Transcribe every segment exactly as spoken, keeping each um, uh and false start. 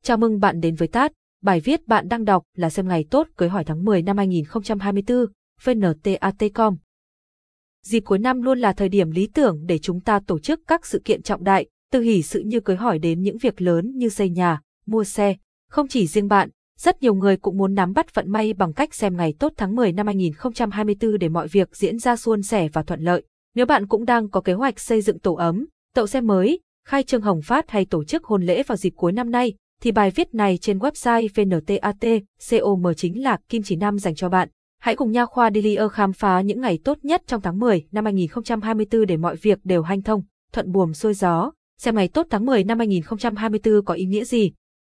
Chào mừng bạn đến với tát. Bài viết bạn đang đọc là xem ngày tốt cưới hỏi tháng mười năm hai nghìn không trăm hai mươi tư, vê en tê a tê chấm com. Dịp cuối năm luôn là thời điểm lý tưởng để chúng ta tổ chức các sự kiện trọng đại, từ hỷ sự như cưới hỏi đến những việc lớn như xây nhà, mua xe. Không chỉ riêng bạn, rất nhiều người cũng muốn nắm bắt vận may bằng cách xem ngày tốt tháng mười năm hai nghìn không trăm hai mươi tư để mọi việc diễn ra suôn sẻ và thuận lợi. Nếu bạn cũng đang có kế hoạch xây dựng tổ ấm, tậu xe mới, khai trương hồng phát hay tổ chức hôn lễ vào dịp cuối năm nay, thì bài viết này trên website vê en tê a tê chấm com chính là kim chỉ nam dành cho bạn. Hãy cùng Nha khoa Delia khám phá những ngày tốt nhất trong tháng mười năm hai nghìn không trăm hai mươi tư để mọi việc đều hanh thông, thuận buồm xuôi gió. Xem ngày tốt tháng mười năm hai nghìn không trăm hai mươi tư có ý nghĩa gì?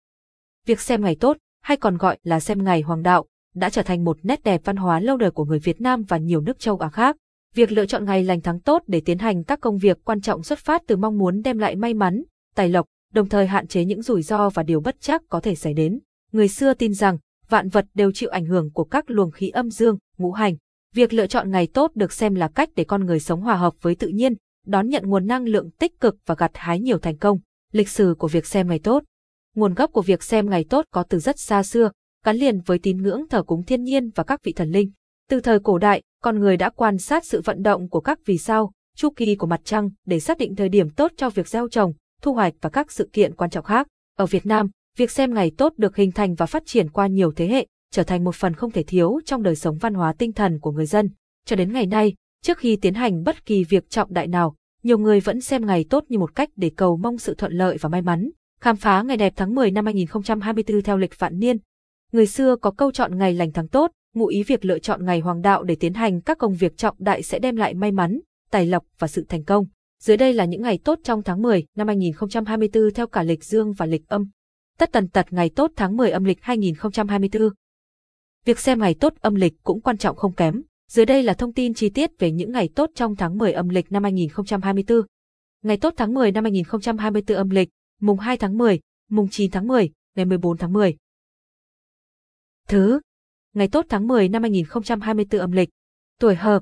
Việc xem ngày tốt, hay còn gọi là xem ngày hoàng đạo, đã trở thành một nét đẹp văn hóa lâu đời của người Việt Nam và nhiều nước châu Á khác. Việc lựa chọn ngày lành tháng tốt để tiến hành các công việc quan trọng xuất phát từ mong muốn đem lại may mắn, tài lộc, đồng thời hạn chế những rủi ro và điều bất trắc có thể xảy đến. Người xưa tin rằng, vạn vật đều chịu ảnh hưởng của các luồng khí âm dương, ngũ hành. Việc lựa chọn ngày tốt được xem là cách để con người sống hòa hợp với tự nhiên, đón nhận nguồn năng lượng tích cực và gặt hái nhiều thành công. Lịch sử của việc xem ngày tốt. Nguồn gốc của việc xem ngày tốt có từ rất xa xưa, gắn liền với tín ngưỡng thờ cúng thiên nhiên và các vị thần linh. Từ thời cổ đại, con người đã quan sát sự vận động của các vì sao, chu kỳ của mặt trăng để xác định thời điểm tốt cho việc gieo trồng, thu hoạch và các sự kiện quan trọng khác. Ở Việt Nam, việc xem ngày tốt được hình thành và phát triển qua nhiều thế hệ, trở thành một phần không thể thiếu trong đời sống văn hóa tinh thần của người dân. Cho đến ngày nay, trước khi tiến hành bất kỳ việc trọng đại nào, nhiều người vẫn xem ngày tốt như một cách để cầu mong sự thuận lợi và may mắn. Khám phá ngày đẹp tháng mười năm hai nghìn không trăm hai mươi tư theo lịch vạn niên. Người xưa có câu chọn ngày lành tháng tốt, ngụ ý việc lựa chọn ngày hoàng đạo để tiến hành các công việc trọng đại sẽ đem lại may mắn, tài lộc và sự thành công. Dưới đây là những ngày tốt trong tháng mười năm hai nghìn không trăm hai mươi tư theo cả lịch dương và lịch âm. Tất tần tật ngày tốt tháng mười âm lịch hai nghìn không trăm hai mươi tư. Việc xem ngày tốt âm lịch cũng quan trọng không kém. Dưới đây là thông tin chi tiết về những ngày tốt trong tháng mười âm lịch năm hai nghìn không trăm hai mươi tư. Ngày tốt tháng mười năm hai nghìn không trăm hai mươi tư âm lịch, mùng hai tháng mười, mùng chín tháng mười, ngày mười bốn tháng mười. Thứ. Ngày tốt tháng mười năm hai nghìn không trăm hai mươi tư âm lịch. Tuổi Hợp.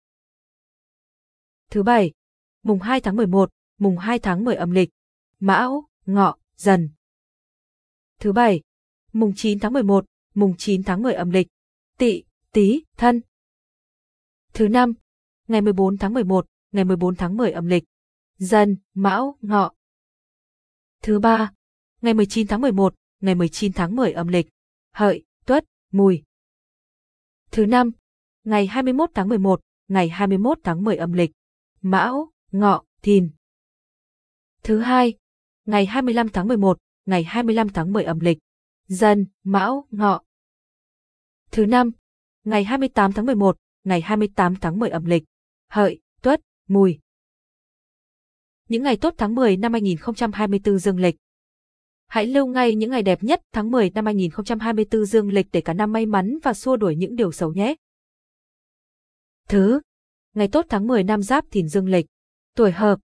Thứ Bảy. Mùng hai tháng mười một, mùng hai tháng mười âm lịch. Mão, Ngọ, Dần. Thứ Bảy. Mùng chín tháng mười một, mùng chín tháng mười âm lịch. Tỵ, Tý, Thân. Thứ Năm. Ngày mười bốn tháng mười một, ngày mười bốn tháng mười âm lịch. Dần, Mão, Ngọ. Thứ Ba. Ngày mười chín tháng mười một, ngày mười chín tháng mười âm lịch. Hợi, Tuất, Mùi. Thứ Năm. Ngày hai mươi mốt tháng mười một, ngày hai mươi mốt tháng mười âm lịch. Mão, Ngọ, Thìn. Thứ Hai. Ngày hai mươi lăm tháng mười một, ngày hai mươi lăm tháng mười âm lịch. Dần, Mão, Ngọ. Thứ Năm. Ngày hai mươi tám tháng mười một, ngày hai mươi tám tháng mười âm lịch. Hợi, Tuất, Mùi. Những ngày tốt tháng mười năm hai nghìn không trăm hai mươi tư dương lịch. Hãy lưu ngay những ngày đẹp nhất tháng mười năm hai nghìn không trăm hai mươi tư dương lịch để cả năm may mắn và xua đuổi những điều xấu nhé. Thứ. Ngày tốt tháng mười năm Giáp Thìn dương lịch. Tuổi Hợp.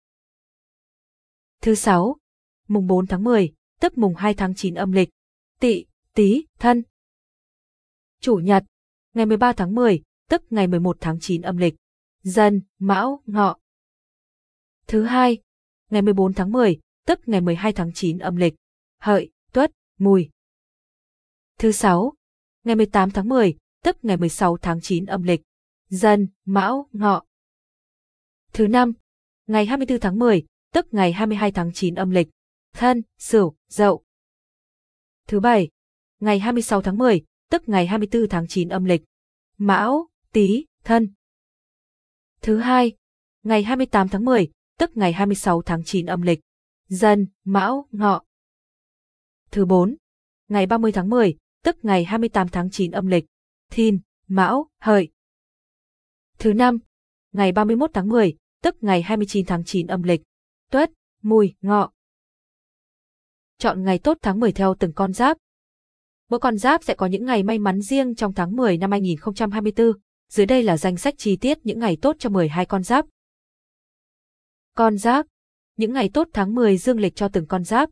Thứ Sáu. Mùng bốn tháng mười, tức mùng hai tháng chín âm lịch. Tỵ, Tý, Thân. Chủ nhật. Ngày mười ba tháng mười, tức ngày mười một tháng chín âm lịch. Dần, Mão, Ngọ. Thứ Hai. Ngày mười bốn tháng mười, tức ngày mười hai tháng chín âm lịch. Hợi, Tuất, Mùi. Thứ Sáu. Ngày mười tám tháng mười, tức ngày mười sáu tháng chín âm lịch. Dần, Mão, Ngọ. Thứ Năm. Ngày hai mươi tư tháng mười, tức ngày hai mươi hai tháng chín âm lịch. Thân, Sửu, Dậu. Thứ Bảy. Ngày hai mươi sáu tháng mười, tức ngày hai mươi tư tháng chín âm lịch. Mão, Tý, Thân. Thứ Hai. Ngày hai mươi tám tháng mười, tức ngày hai mươi sáu tháng chín âm lịch. Dần, Mão, Ngọ. Thứ Bốn. Ngày ba mươi tháng mười, tức ngày hai mươi tám tháng chín âm lịch. Thìn, Mão, Hợi. Thứ Năm. Ngày ba mươi mốt tháng mười, tức ngày hai mươi chín tháng chín âm lịch. Tuất, Mùi, Ngọ. Chọn ngày tốt tháng mười theo từng con giáp. Mỗi con giáp sẽ có những ngày may mắn riêng trong tháng mười năm hai nghìn không trăm hai mươi tư. Dưới đây là danh sách chi tiết những ngày tốt cho mười hai con giáp. Con giáp. Những ngày tốt tháng mười dương lịch cho từng con giáp.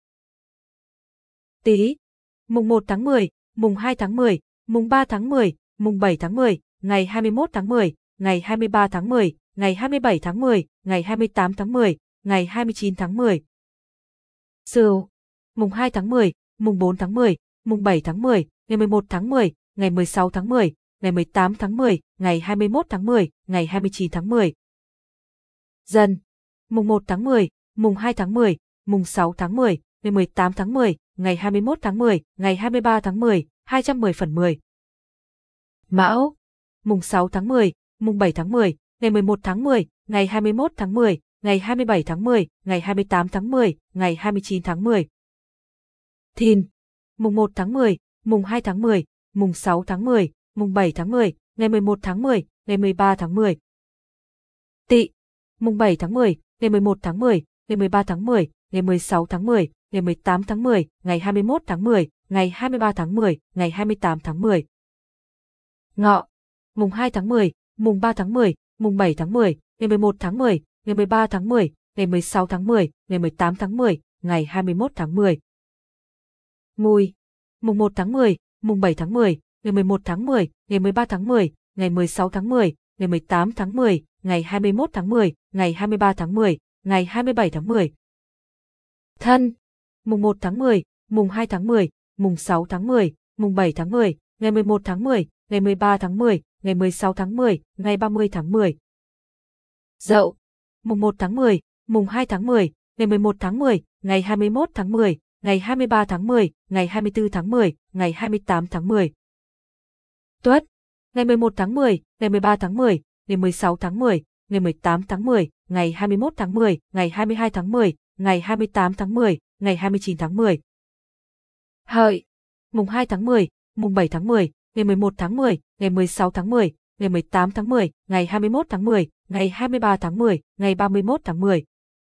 Tý. Mùng một tháng mười, mùng hai tháng mười, mùng ba tháng mười, mùng bảy tháng mười, ngày hai mươi mốt tháng mười, ngày hai mươi ba tháng mười, ngày hai mươi bảy tháng mười, ngày hai mươi tám tháng mười, ngày hai mươi chín tháng mười. Sửu. mùng hai tháng mười, mùng bốn tháng mười, mùng bảy tháng mười, ngày mười một tháng mười, ngày mười sáu tháng mười, ngày mười tám tháng mười, ngày hai mươi mốt tháng mười, ngày hai mươi chín tháng mười. Dần, mùng một tháng mười, mùng hai tháng mười, mùng sáu tháng mười, ngày mười tám tháng mười, ngày hai mươi mốt tháng mười, ngày hai mươi ba tháng mười, hai trăm mười phần mười. Mão, mùng sáu tháng mười, mùng bảy tháng mười, ngày mười một tháng mười, ngày hai mươi mốt tháng mười, ngày hai mươi bảy tháng mười, ngày hai mươi tám tháng mười, ngày hai mươi chín tháng mười. Thìn, mùng một tháng mười, mùng hai tháng mười, mùng sáu tháng mười, mùng bảy tháng mười, ngày mười một tháng mười, ngày mười ba tháng mười. Tỵ, mùng bảy tháng mười, ngày mười một tháng mười, ngày mười ba tháng mười, ngày mười sáu tháng mười, ngày mười tám tháng mười, ngày hai mươi mốt tháng mười, ngày hai mươi ba tháng mười, ngày hai mươi tám tháng mười. Ngọ, mùng hai tháng mười, mùng ba tháng mười, mùng bảy tháng mười, ngày mười một tháng mười, ngày mười ba tháng mười, ngày mười sáu tháng mười, ngày mười tám tháng mười, ngày hai mươi mốt tháng mười. Mùi, mùng một tháng mười, mùng bảy tháng mười, ngày mười một tháng mười, ngày mười ba tháng mười, ngày mười sáu tháng mười, ngày mười tám tháng mười, ngày hai mươi mốt tháng mười, ngày hai mươi ba tháng mười, ngày hai mươi bảy tháng mười. Thân, mùng một tháng mười, mùng hai tháng mười, mùng sáu tháng mười, mùng bảy tháng mười, ngày mười một tháng mười, ngày mười ba tháng mười, ngày mười sáu tháng mười, ngày ba mươi tháng mười. Dậu, mùng một tháng mười, mùng hai tháng mười, ngày mười một tháng mười, ngày hai mươi mốt tháng mười, ngày hai mươi ba tháng mười, ngày hai mươi tư tháng mười, ngày hai mươi tám tháng mười. Tuất, ngày mười một tháng mười, ngày mười ba tháng mười, ngày mười sáu tháng mười, ngày mười tám tháng mười, ngày hai mươi mốt tháng mười, ngày hai mươi hai tháng mười, ngày hai mươi tám tháng mười, ngày hai mươi chín tháng mười. Hợi, mùng hai tháng mười, mùng bảy tháng mười, ngày mười một tháng mười, ngày mười sáu tháng mười, ngày mười tám tháng mười, ngày hai mươi mốt tháng mười, ngày hai mươi ba tháng mười, ngày ba mươi mốt tháng mười.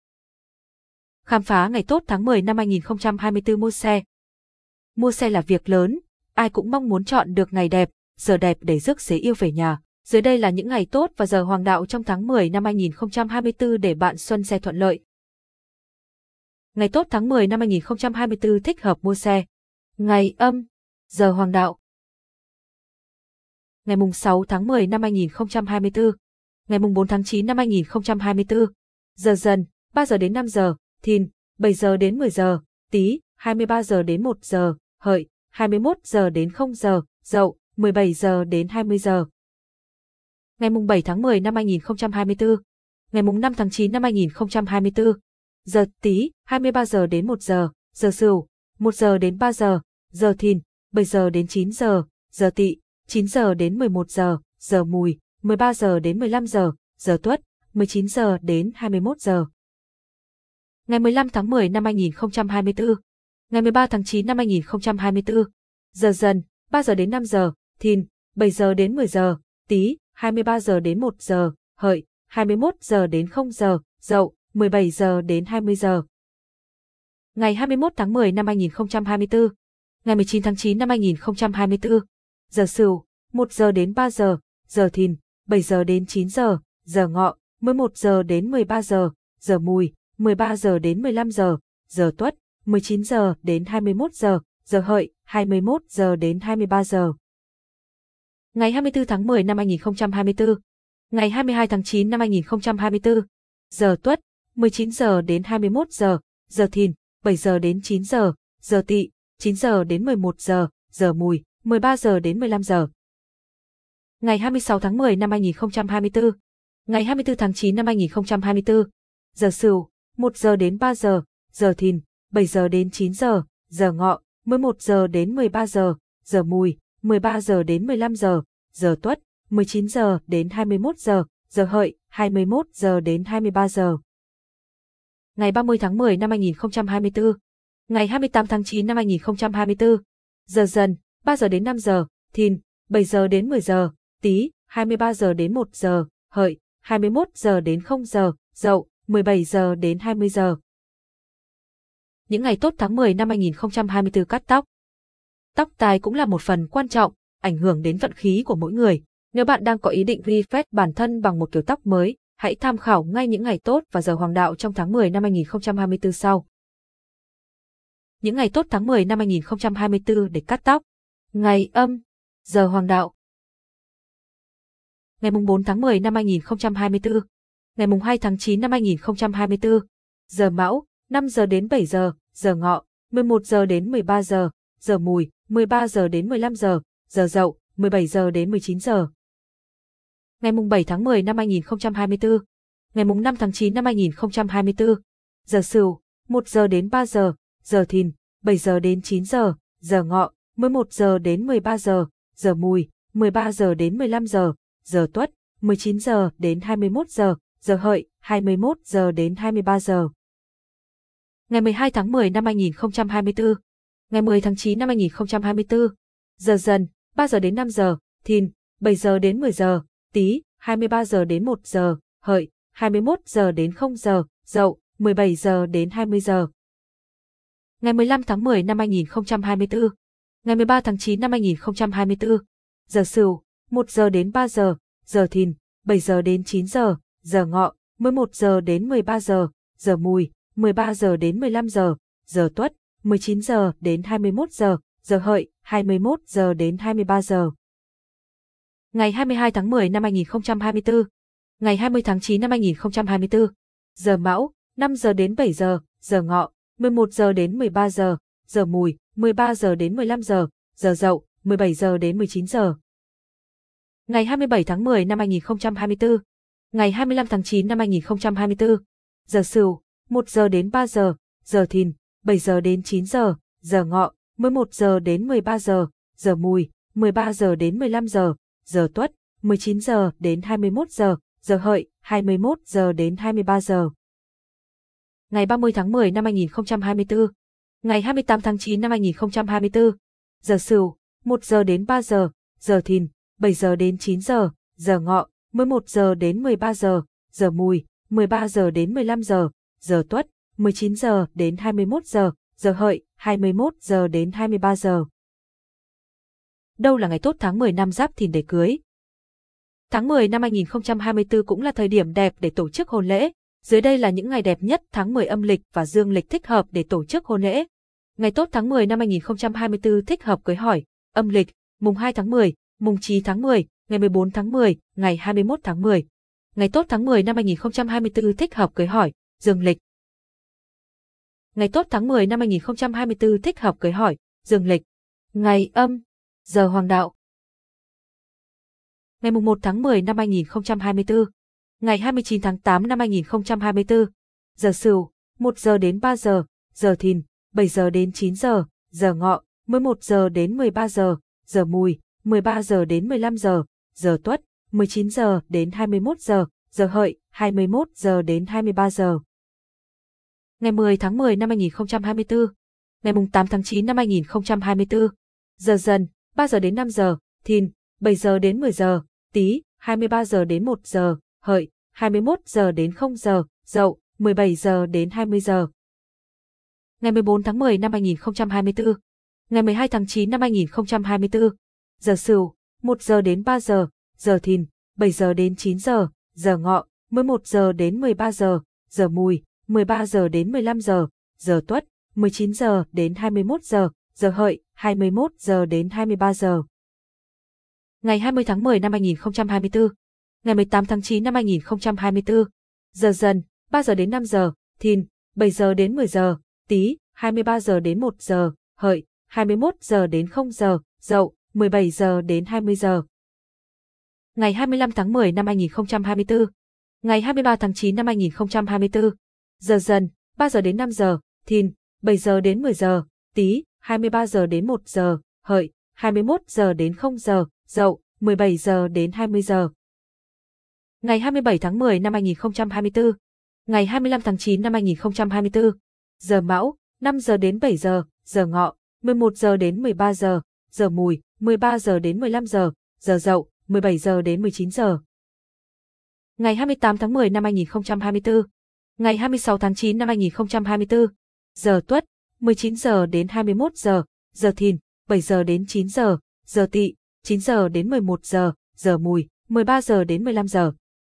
Khám phá ngày tốt tháng mười năm hai nghìn không trăm hai mươi tư. Mua xe. Mua xe là việc lớn, ai cũng mong muốn chọn được ngày đẹp, giờ đẹp để rước xế yêu về nhà. Dưới đây là những ngày tốt và giờ hoàng đạo trong tháng mười năm hai nghìn không trăm hai mươi tư để bạn xuân xe thuận lợi. Ngày tốt tháng mười năm hai nghìn không trăm hai mươi tư thích hợp mua xe. Ngày âm, giờ hoàng đạo. Ngày mùng sáu tháng mười năm hai nghìn không trăm hai mươi tư. Ngày mùng bốn tháng chín năm hai nghìn không trăm hai mươi tư. Giờ dần, ba giờ đến năm giờ, Thìn, bảy giờ đến mười giờ, Tý, hai mươi ba giờ đến một giờ, Hợi, hai mươi mốt giờ đến không giờ, Dậu, mười bảy giờ đến hai mươi giờ. Ngày mùng bảy tháng mười năm hai nghìn không trăm hai mươi tư. Ngày mùng năm tháng chín năm hai nghìn không trăm hai mươi tư. Giờ Tý, hai mươi ba giờ đến một giờ, giờ Sửu, một giờ đến ba giờ, giờ Thìn, bảy giờ đến chín giờ, giờ Tỵ, chín giờ đến mười một giờ, giờ Mùi, mười ba giờ đến mười lăm giờ, giờ Tuất, mười chín giờ đến hai mươi mốt giờ. Ngày mười lăm tháng mười năm hai nghìn không trăm hai mươi tư. Ngày mười ba tháng chín năm hai nghìn không trăm hai mươi tư. Giờ Dần, ba giờ đến năm giờ, Thìn, bảy giờ đến mười giờ, Tý, hai mươi ba giờ đến một giờ, Hợi, hai mươi mốt giờ đến không giờ, Dậu, mười bảy giờ đến hai mươi giờ. Ngày hai mươi mốt tháng mười năm hai nghìn không trăm hai mươi tư. Ngày mười chín tháng chín năm hai nghìn không trăm hai mươi tư. Giờ Sửu, một giờ đến ba giờ, giờ Thìn, bảy giờ đến chín giờ, giờ Ngọ, mười một giờ đến mười ba giờ, giờ Mùi, mười ba giờ đến mười lăm giờ, giờ Tuất, mười chín giờ đến hai mươi mốt giờ, giờ Hợi, hai mươi mốt giờ đến hai mươi ba giờ. Ngày hai mươi tư tháng mười năm hai nghìn không trăm hai mươi tư. Ngày hai mươi hai tháng chín năm hai nghìn không trăm hai mươi tư. Giờ Tuất, mười chín giờ đến hai mươi mốt giờ, giờ Thìn, bảy giờ đến chín giờ, giờ Tỵ, chín giờ đến mười một giờ, giờ Mùi, mười ba giờ đến mười lăm giờ. Ngày hai mươi sáu tháng mười năm hai nghìn không trăm hai mươi tư. Ngày hai mươi tư tháng chín năm hai nghìn không trăm hai mươi tư. Giờ Sửu, một giờ đến ba giờ, giờ Thìn, bảy giờ đến chín giờ, giờ Ngọ, mười một giờ đến mười ba giờ, giờ Mùi, mười ba giờ đến mười lăm giờ, giờ Tuất, mười chín giờ đến hai mươi mốt giờ, giờ Hợi, hai mươi mốt giờ đến hai mươi ba giờ. Ngày ba mươi tháng mười năm hai nghìn không trăm hai mươi tư. Ngày hai mươi tám tháng chín năm hai nghìn không trăm hai mươi tư. Giờ Dần, ba giờ đến năm giờ, Thìn, bảy giờ đến mười giờ, Tý, hai mươi ba giờ đến một giờ, Hợi, hai mươi mốt giờ đến không giờ, Dậu, mười bảy giờ đến hai mươi giờ. Những ngày tốt tháng mười năm hai nghìn không trăm hai mươi tư cắt tóc. Tóc tai cũng là một phần quan trọng, ảnh hưởng đến vận khí của mỗi người. Nếu bạn đang có ý định refresh bản thân bằng một kiểu tóc mới, hãy tham khảo ngay những ngày tốt và giờ hoàng đạo trong tháng mười năm hai nghìn không trăm hai mươi tư sau. Những ngày tốt tháng mười năm hai nghìn không trăm hai mươi tư để cắt tóc. Ngày âm, giờ hoàng đạo. Ngày mùng bốn tháng mười năm hai nghìn không trăm hai mươi tư. Ngày mùng hai tháng chín năm hai nghìn không trăm hai mươi tư. Giờ Mão, năm giờ đến bảy giờ, giờ Ngọ, mười một giờ đến mười ba giờ, giờ mùi, mười ba giờ đến mười lăm giờ, giờ dậu, mười bảy giờ đến mười chín giờ. Ngày mùng bảy tháng mười năm hai nghìn không trăm hai mươi tư, ngày mùng năm tháng chín năm hai nghìn không trăm hai mươi tư, giờ Sửu, một giờ đến ba giờ, giờ Thìn, bảy giờ đến chín giờ, giờ Ngọ, mười một giờ đến mười ba giờ, giờ Mùi, mười ba giờ đến mười lăm giờ, giờ Tuất, mười chín giờ đến hai mươi mốt giờ, giờ Hợi, hai mươi mốt giờ đến hai mươi ba giờ. Ngày mười hai tháng mười năm hai nghìn không trăm hai mươi tư, ngày mười tháng chín năm hai nghìn không trăm hai mươi tư, giờ Dần, ba giờ đến năm giờ, Thìn, bảy giờ đến mười giờ, Tý, hai mươi ba giờ đến một giờ, Hợi, hai mươi mốt giờ đến không giờ, Dậu, mười bảy giờ đến hai mươi giờ. Ngày mười lăm tháng mười năm hai nghìn không trăm hai mươi tư, ngày mười ba tháng chín năm hai nghìn không trăm hai mươi tư, giờ Sửu, một giờ đến ba giờ, giờ Thìn, bảy giờ đến chín giờ, giờ Ngọ, mười một giờ đến mười ba giờ, giờ Mùi, mười ba giờ đến mười lăm giờ, giờ Tuất, mười chín giờ đến hai mươi mốt giờ, giờ Hợi, hai mươi mốt giờ đến hai mươi ba giờ. Ngày hai mươi hai tháng mười năm hai nghìn không trăm hai mươi tư, ngày hai mươi tháng chín năm hai nghìn không trăm hai mươi tư, giờ Mão, năm giờ đến bảy giờ, giờ Ngọ, mười một giờ đến mười ba giờ, giờ Mùi, mười ba giờ đến mười lăm giờ, giờ Dậu, mười bảy giờ đến mười chín giờ. Ngày hai mươi bảy tháng mười năm hai nghìn không trăm hai mươi tư, ngày hai mươi lăm tháng chín năm hai nghìn không trăm hai mươi tư, giờ Sửu, một giờ đến ba giờ, giờ Thìn, bảy giờ đến chín giờ, giờ Ngọ, mười một giờ đến mười ba giờ, giờ Mùi, mười ba giờ đến mười lăm giờ, giờ Tuất, mười chín giờ đến hai mươi mốt giờ, giờ Hợi, hai mươi mốt giờ đến hai mươi ba giờ. Ngày ba mươi tháng mười năm hai nghìn không trăm hai mươi tư, ngày hai mươi tám tháng chín năm hai nghìn không trăm hai mươi tư, giờ Sửu, một giờ đến ba giờ, giờ Thìn, bảy giờ đến chín giờ, giờ Ngọ, mười một giờ đến mười ba giờ, giờ Mùi, mười ba giờ đến mười lăm giờ, giờ Tuất, mười chín giờ đến hai mươi mốt giờ, giờ Hợi, hai mươi mốt giờ đến hai mươi ba giờ. Đâu là ngày tốt tháng mười năm Giáp Thìn để cưới? Tháng mười năm hai nghìn không trăm hai mươi tư cũng là thời điểm đẹp để tổ chức hôn lễ. Dưới đây là những ngày đẹp nhất tháng mười âm lịch và dương lịch thích hợp để tổ chức hôn lễ. Ngày tốt tháng mười năm hai nghìn không trăm hai mươi tư thích hợp cưới hỏi, âm lịch, mùng hai tháng mười, mùng chín tháng mười, ngày mười bốn tháng mười, ngày hai mươi mốt tháng mười. Ngày tốt tháng mười năm hai nghìn không trăm hai mươi tư thích hợp cưới hỏi, dương lịch. Ngày tốt tháng mười năm hai nghìn không trăm hai mươi tư thích hợp cưới hỏi, dương lịch. Ngày âm, giờ hoàng đạo. Ngày mùng một tháng mười năm hai nghìn không trăm hai mươi tư, ngày hai mươi chín tháng tám năm hai nghìn không trăm hai mươi tư, giờ Sửu, một giờ đến ba giờ, giờ Thìn, bảy giờ đến chín giờ, giờ Ngọ, mười một giờ đến mười ba giờ, giờ Mùi, mười ba giờ đến mười lăm giờ, giờ Tuất, mười chín giờ đến hai mươi mốt giờ, giờ Hợi, hai mươi mốt giờ đến hai mươi ba giờ. Ngày mười tháng mười năm hai nghìn không trăm hai mươi tư, ngày mùng tám tháng chín năm hai nghìn không trăm hai mươi tư, giờ Dần, ba giờ đến năm giờ, Thìn, bảy giờ đến mười giờ, Tý, hai mươi ba giờ đến một giờ, Hợi, hai mươi mốt giờ đến không giờ, Dậu, mười bảy giờ đến hai mươi giờ. Ngày mười bốn tháng mười năm hai nghìn không trăm hai mươi tư, ngày mười hai tháng chín năm hai nghìn không trăm hai mươi tư, giờ Sửu, một giờ đến ba giờ, giờ Thìn, bảy giờ đến chín giờ, giờ Ngọ, mười một giờ đến mười ba giờ, giờ Mùi, mười ba giờ đến mười lăm giờ, giờ Tuất, mười chín giờ đến hai mươi mốt giờ, giờ Hợi, hai mươi mốt giờ đến hai mươi ba giờ. Ngày hai mươi tháng mười năm hai nghìn không trăm hai mươi tư, ngày mười tám tháng chín năm hai nghìn không trăm hai mươi tư, giờ Dần, ba giờ đến năm giờ, Thìn, bảy giờ đến mười giờ, Tý, hai mươi ba giờ đến một giờ, Hợi, hai mươi mốt giờ đến không giờ, Dậu, mười bảy giờ đến hai mươi giờ. Ngày hai mươi lăm tháng mười năm hai nghìn không trăm hai mươi tư, ngày hai mươi ba tháng chín năm hai nghìn không trăm hai mươi tư, giờ Dần, ba giờ đến năm giờ, Thìn, bảy giờ đến mười giờ, Tý, hai mươi ba giờ đến một giờ, Hợi, hai mươi mốt giờ đến không giờ, Dậu, mười bảy giờ đến hai mươi giờ. Ngày hai mươi bảy tháng mười năm hai nghìn không trăm hai mươi tư, ngày hai mươi lăm tháng chín năm hai nghìn không trăm hai mươi tư, giờ Mão, năm giờ đến bảy giờ, giờ Ngọ, mười một giờ đến mười ba giờ, giờ Mùi, mười ba giờ đến mười lăm giờ, giờ Dậu, mười bảy giờ đến mười chín giờ. Ngày hai mươi tám tháng mười năm hai nghìn không trăm hai mươi tư, ngày hai mươi sáu tháng chín năm hai nghìn không trăm hai mươi tư, giờ Tuất, mười chín giờ đến hai mươi mốt giờ, giờ Thìn, bảy giờ đến chín giờ, giờ Tỵ, chín giờ đến mười một giờ, giờ Mùi, mười ba giờ đến mười lăm giờ.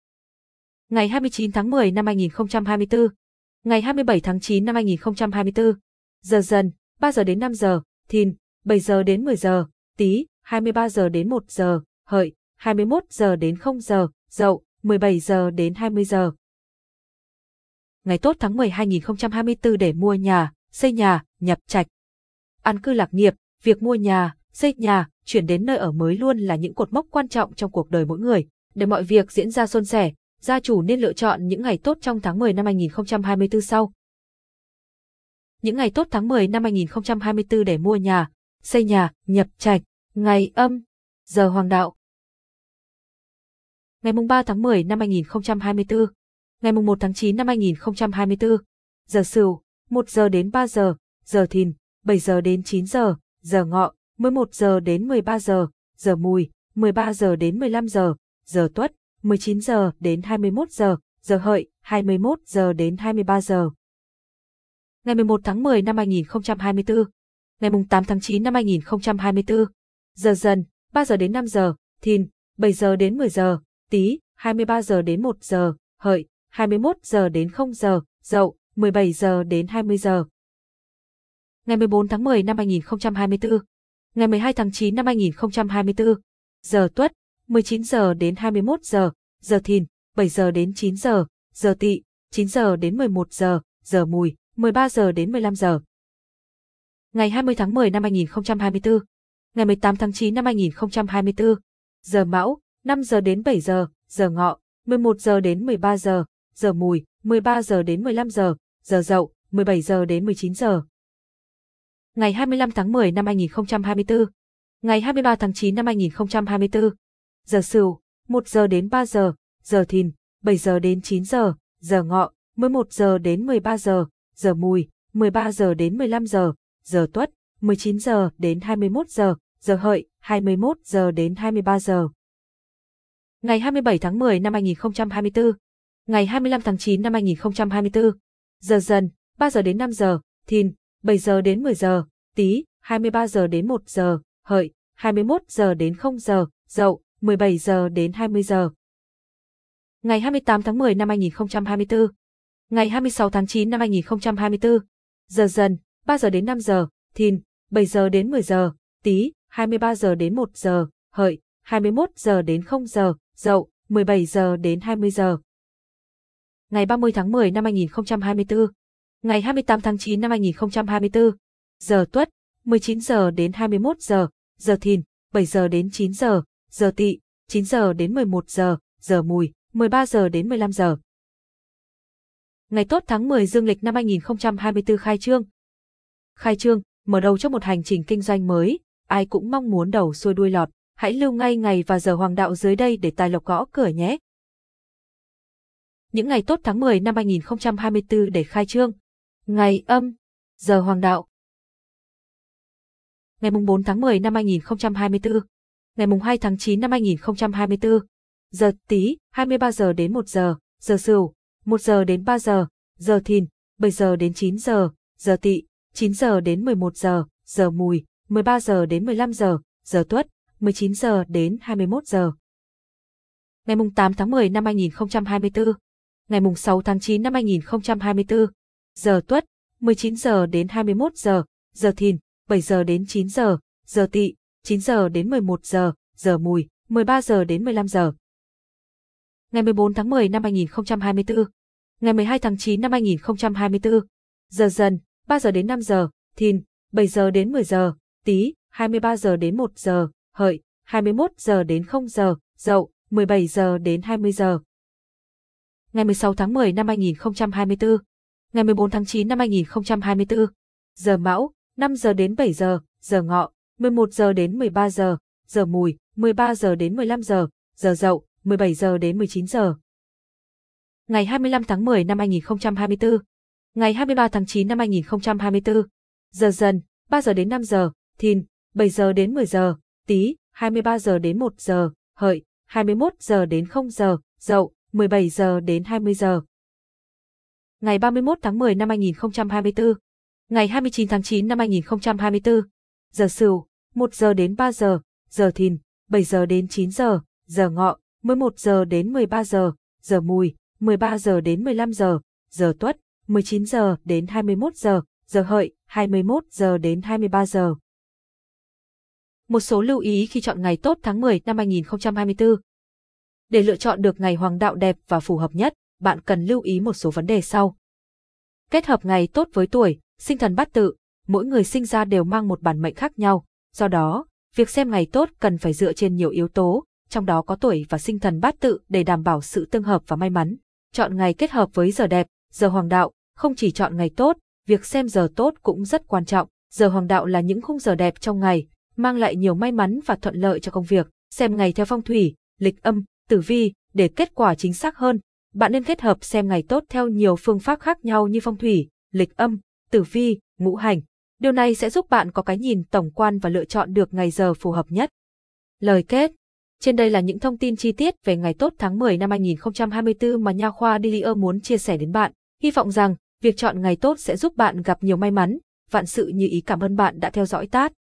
Ngày hai mươi chín tháng mười năm hai nghìn không trăm hai mươi tư, ngày hai mươi bảy tháng chín năm hai nghìn không trăm hai mươi tư, giờ Dần, ba giờ đến năm giờ, Thìn, bảy giờ đến mười giờ, Tý, hai mươi ba giờ đến một giờ, Hợi, hai mươi mốt giờ đến không giờ, Dậu, mười bảy giờ đến hai mươi giờ. Ngày tốt tháng mười hai nghìn không trăm hai mươi tư để mua nhà, xây nhà, nhập trạch. An cư lạc nghiệp, việc mua nhà, xây nhà, chuyển đến nơi ở mới luôn là những cột mốc quan trọng trong cuộc đời mỗi người. Để mọi việc diễn ra suôn sẻ, gia chủ nên lựa chọn những ngày tốt trong tháng mười năm hai nghìn không trăm hai mươi tư sau. Những ngày tốt tháng mười năm hai nghìn không trăm hai mươi tư để mua nhà, xây nhà, nhập trạch. Ngày âm, giờ hoàng đạo. Ngày mùng ba tháng mười năm hai nghìn không trăm hai mươi tư, ngày mùng một tháng chín năm hai nghìn không trăm hai mươi tư, giờ Sửu, một giờ đến ba giờ, giờ Thìn, bảy giờ đến chín giờ, giờ Ngọ, mười một giờ đến mười ba giờ, giờ Mùi, mười ba giờ đến mười lăm giờ, giờ Tuất, mười chín giờ đến hai mươi mốt giờ, giờ Hợi, hai mươi mốt giờ đến hai mươi ba giờ. Ngày mười một tháng mười năm hai nghìn không trăm hai mươi tư, ngày mùng tám tháng chín năm hai nghìn không trăm hai mươi tư, giờ Dần, ba giờ đến năm giờ, Thìn, bảy giờ đến mười giờ, Tý, hai mươi ba giờ đến một giờ, Hợi, hai mươi mốt giờ đến không giờ, Dậu, mười bảy giờ đến hai mươi giờ. Ngày mười bốn tháng mười năm hai nghìn không trăm hai mươi tư, ngày mười hai tháng chín năm hai nghìn không trăm hai mươi tư, giờ Tuất, mười chín giờ đến hai mươi mốt giờ, giờ Thìn, bảy giờ đến chín giờ, giờ Tỵ, chín giờ đến mười một giờ, giờ Mùi, mười ba giờ đến mười lăm giờ. Ngày hai mươi tháng mười năm hai nghìn không trăm hai mươi tư, ngày mười tám tháng chín năm hai nghìn không trăm hai mươi tư, giờ Mão, năm giờ đến bảy giờ, giờ Ngọ, mười một giờ đến mười ba giờ, giờ Mùi, mười ba giờ đến mười lăm giờ, giờ Dậu, mười bảy giờ đến mười chín giờ. Ngày hai mươi lăm tháng mười năm hai nghìn không trăm hai mươi tư, ngày hai mươi ba tháng chín năm hai nghìn không trăm hai mươi tư, giờ Sửu, một giờ đến ba giờ, giờ Thìn, bảy giờ đến chín giờ, giờ Ngọ, mười một giờ đến mười ba giờ, giờ Mùi, mười ba giờ đến mười lăm giờ, giờ Tuất, mười chín giờ đến hai mươi mốt giờ, giờ Hợi, hai mươi mốt giờ đến hai mươi ba giờ. Ngày hai mươi bảy tháng mười năm hai nghìn không trăm hai mươi tư, ngày hai mươi lăm tháng chín năm hai nghìn không trăm hai mươi tư, giờ Dần, ba giờ đến năm giờ, Thìn, bảy giờ đến mười giờ, Tý, hai mươi ba giờ đến một giờ, Hợi, hai mươi mốt giờ đến không giờ, Dậu, mười bảy giờ đến hai mươi giờ. Ngày hai mươi tám tháng mười năm hai nghìn không trăm hai mươi tư, ngày hai mươi sáu tháng chín năm hai nghìn không trăm hai mươi tư, giờ Dần, ba giờ đến năm giờ, Thìn, bảy giờ đến mười giờ, Tý, hai mươi ba giờ đến một giờ, Hợi, hai mươi mốt giờ đến không giờ, Dậu, mười bảy giờ đến hai mươi giờ. Ngày ba mươi tháng mười năm hai nghìn không trăm hai mươi tư, ngày hai mươi tám tháng chín năm hai nghìn không trăm hai mươi tư, giờ Tuất, mười chín giờ đến hai mươi mốt giờ, giờ Thìn, bảy giờ đến chín giờ, giờ Tỵ, chín giờ đến mười một giờ, giờ Mùi, mười ba giờ đến mười lăm giờ. Ngày tốt tháng mười dương lịch năm hai nghìn không trăm hai mươi tư khai trương. Khai trương, mở đầu cho một hành trình kinh doanh mới, ai cũng mong muốn đầu xuôi đuôi lọt, hãy lưu ngay ngày và giờ hoàng đạo dưới đây để tài lộc gõ cửa nhé. Những ngày tốt tháng mười năm hai nghìn không trăm hai mươi tư để khai trương. Ngày âm, giờ hoàng đạo. Ngày mùng bốn tháng mười năm hai nghìn không trăm hai mươi tư, ngày mùng hai tháng chín năm hai nghìn không trăm hai mươi tư, giờ Tý, hai mươi ba giờ đến một giờ, giờ Sửu, một giờ đến ba giờ, giờ Thìn, bảy giờ đến chín giờ, giờ Tỵ, chín giờ đến mười một giờ, giờ Mùi, mười ba giờ đến mười lăm giờ, giờ Tuất, mười chín giờ đến hai mươi mốt giờ. Ngày mùng tám tháng mười năm hai nghìn không trăm hai mươi tư, ngày mùng sáu tháng chín năm hai nghìn không trăm hai mươi tư, giờ Tuất, mười chín giờ đến hai mươi mốt giờ, giờ Thìn, bảy giờ đến chín giờ, giờ Tỵ, chín giờ đến mười một giờ, giờ Mùi, mười ba giờ đến mười lăm giờ. Ngày mười bốn tháng mười năm hai nghìn không trăm hai mươi tư, ngày mười hai tháng chín năm hai nghìn không trăm hai mươi tư, giờ Dần, ba giờ đến năm giờ, Thìn, bảy giờ đến mười giờ, Tý, hai mươi ba giờ đến một giờ, Hợi, hai mươi mốt giờ đến không giờ, Dậu, mười bảy giờ đến hai mươi giờ. Ngày mười sáu tháng mười năm hai nghìn không trăm hai mươi tư, ngày mười bốn tháng chín năm hai nghìn không trăm hai mươi tư, giờ Mão, năm giờ đến bảy giờ, giờ Ngọ, mười một giờ đến mười ba giờ, giờ Mùi, mười ba giờ đến mười lăm giờ, giờ Dậu, mười bảy giờ đến mười chín giờ. Ngày hai mươi lăm tháng mười năm hai nghìn không trăm hai mươi tư, ngày hai mươi ba tháng chín năm hai nghìn không trăm hai mươi tư, giờ Dần, ba giờ đến năm giờ, Thìn, bảy giờ đến mười giờ, Tý, hai mươi ba giờ đến một giờ, Hợi, hai mươi mốt giờ đến không giờ, Dậu, mười bảy giờ đến hai mươi giờ. Ngày ba mươi mốt tháng mười năm hai nghìn không trăm hai mươi tư, ngày hai mươi chín tháng chín năm hai nghìn không trăm hai mươi tư, giờ Sửu, một giờ đến ba giờ, giờ Thìn, bảy giờ đến chín giờ, giờ Ngọ, mười một giờ đến mười ba giờ, giờ Mùi, mười ba giờ đến mười lăm giờ, giờ Tuất, mười chín giờ đến hai mươi mốt giờ, giờ Hợi, hai mươi mốt giờ đến hai mươi ba giờ. Một số lưu ý khi chọn ngày tốt tháng mười năm hai nghìn không trăm hai mươi tư. Để lựa chọn được ngày hoàng đạo đẹp và phù hợp nhất, bạn cần lưu ý một số vấn đề sau. Kết hợp ngày tốt với tuổi, Sinh thần bát tự, mỗi người sinh ra đều mang một bản mệnh khác nhau, do đó, việc xem ngày tốt cần phải dựa trên nhiều yếu tố, trong đó có tuổi và sinh thần bát tự để đảm bảo sự tương hợp và may mắn. Chọn ngày kết hợp với giờ đẹp, giờ hoàng đạo, không chỉ chọn ngày tốt, việc xem giờ tốt cũng rất quan trọng. Giờ hoàng đạo là những khung giờ đẹp trong ngày, mang lại nhiều may mắn và thuận lợi cho công việc. Xem ngày theo phong thủy, lịch âm, tử vi, để kết quả chính xác hơn, bạn nên kết hợp xem ngày tốt theo nhiều phương pháp khác nhau như phong thủy, lịch âm, tử vi, ngũ hành. Điều này sẽ giúp bạn có cái nhìn tổng quan và lựa chọn được ngày giờ phù hợp nhất. Lời kết. Trên đây là những thông tin chi tiết về ngày tốt tháng mười năm hai nghìn không trăm hai mươi tư mà Nha khoa Delia muốn chia sẻ đến bạn. Hy vọng rằng, việc chọn ngày tốt sẽ giúp bạn gặp nhiều may mắn, vạn sự như ý. Cảm ơn bạn đã theo dõi tát.